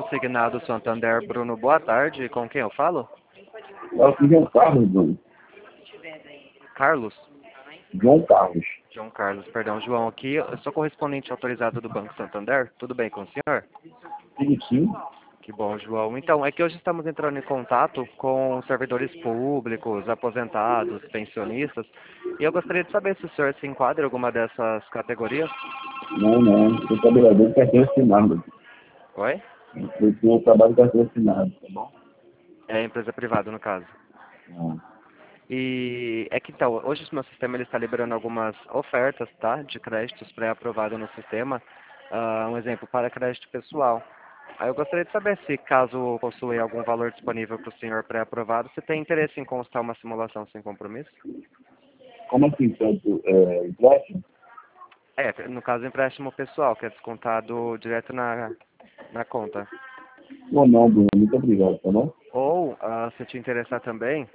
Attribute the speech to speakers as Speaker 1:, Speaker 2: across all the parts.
Speaker 1: Consignado Santander, Bruno, boa tarde. Com quem eu falo?
Speaker 2: Eu sou João Carlos, Bruno.
Speaker 1: Carlos?
Speaker 2: João Carlos.
Speaker 1: João Carlos, perdão, João, aqui eu sou correspondente autorizado do Banco Santander. Tudo bem com o senhor?
Speaker 2: Tudo sim?
Speaker 1: Que bom, João. Então, é que hoje estamos entrando em contato com servidores públicos, aposentados, pensionistas, e eu gostaria de saber se o senhor se enquadra em alguma dessas categorias.
Speaker 2: Não. Sou trabalhador de carteira assinada.
Speaker 1: Oi?
Speaker 2: Eu trabalho de carteira assinada, tá bom?
Speaker 1: É empresa privada, no caso.
Speaker 2: Não.
Speaker 1: E é que então, hoje o meu sistema ele está liberando algumas ofertas, tá, de créditos pré-aprovado no sistema. Um exemplo, para crédito pessoal. Aí eu gostaria de saber se, caso possui algum valor disponível para o senhor pré-aprovado, você tem interesse em constar uma simulação sem compromisso?
Speaker 2: Como assim, tanto empréstimo?
Speaker 1: É, no caso, empréstimo pessoal, que é descontado direto na conta.
Speaker 2: Ou não, Bruno. Muito obrigado, tá bom?
Speaker 1: Ou, se te interessar também,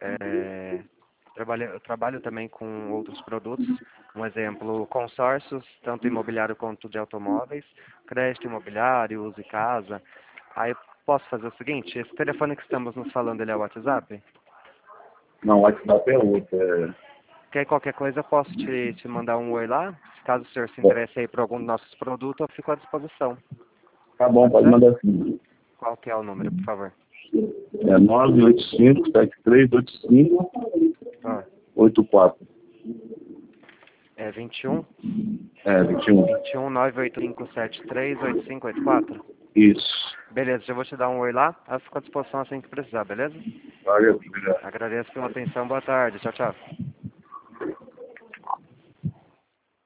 Speaker 1: eu trabalho também com outros produtos, um exemplo, consórcios, tanto imobiliário quanto de automóveis, crédito imobiliário, uso e casa. Aí eu posso fazer o seguinte, esse telefone que estamos nos falando, ele é o WhatsApp?
Speaker 2: Não, o WhatsApp é outro.
Speaker 1: Que aí qualquer coisa eu posso te mandar um oi lá, caso o senhor se interesse aí por algum dos nossos produtos, eu fico à disposição.
Speaker 2: Tá bom,
Speaker 1: Pode
Speaker 2: pode
Speaker 1: ser?
Speaker 2: mandar assim.
Speaker 1: Qual que é o número, por favor?
Speaker 2: É 985-7385-84.
Speaker 1: Ah, é 21?
Speaker 2: É, 21.
Speaker 1: 21 985738584.
Speaker 2: Isso.
Speaker 1: Beleza, já vou te dar um oi lá. Eu fico à disposição assim que precisar, beleza?
Speaker 2: Valeu, obrigado.
Speaker 1: Agradeço pela atenção. Boa tarde. Tchau, tchau.